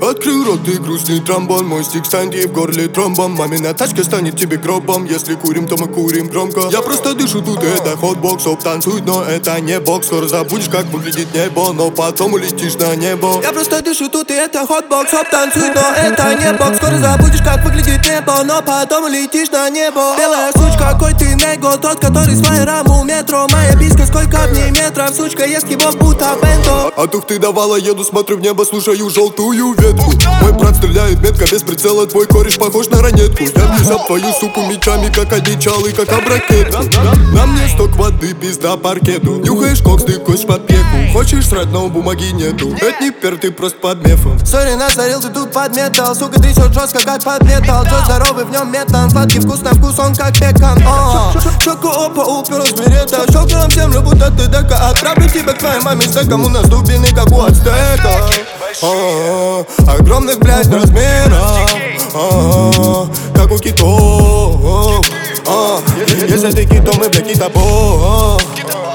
Открыл рот и грустный тромбон. Мой стик станет в горле тромбом. Мамина тачка станет тебе гробом. Если курим, то мы курим громко. Я просто дышу тут, это хотбокс. Оп, танцует, но это не бокс. Скоро забудешь, как выглядит небо, но потом улетишь на небо. Я просто дышу тут, и это хотбокс. Оп, танцует, но это не бокс. Скоро забудешь, как выглядит небо, но потом улетишь на небо. Белая сучка, какой ты него, тот, который с флайером у метро. Моя биска, сколько в ней метров, сучка, ест его будто бенто. А тух ты давала, еду, смотрю в небо, слушаю желтую ветку. Мой брат стреляет метко без прицела, твой кореш похож на ранетку. Я бьюсь об твою суку мечами, как одичалый, как об ракетку. На мне сток воды, пизда паркету. Нюхаешь кокс, ты кость под пеку. Хочешь срать, но бумаги нету. Это не пер, ты просто под мефом. Сори, насорил, ты тут под метал. Сука, трясет жестко, как под метал. Джо здоровый, в нем метан. Сладкий вкус на вкус, он как пекан. Щеку опа, уперлась берета. Щелкаем землю, будто ты дека. Отправлю тебя к твоей маме стеком. У нас дубины, как у ацтека. Огромных, блядь, размеров, как у китов. Если ты китом, мы, блядь, китобой.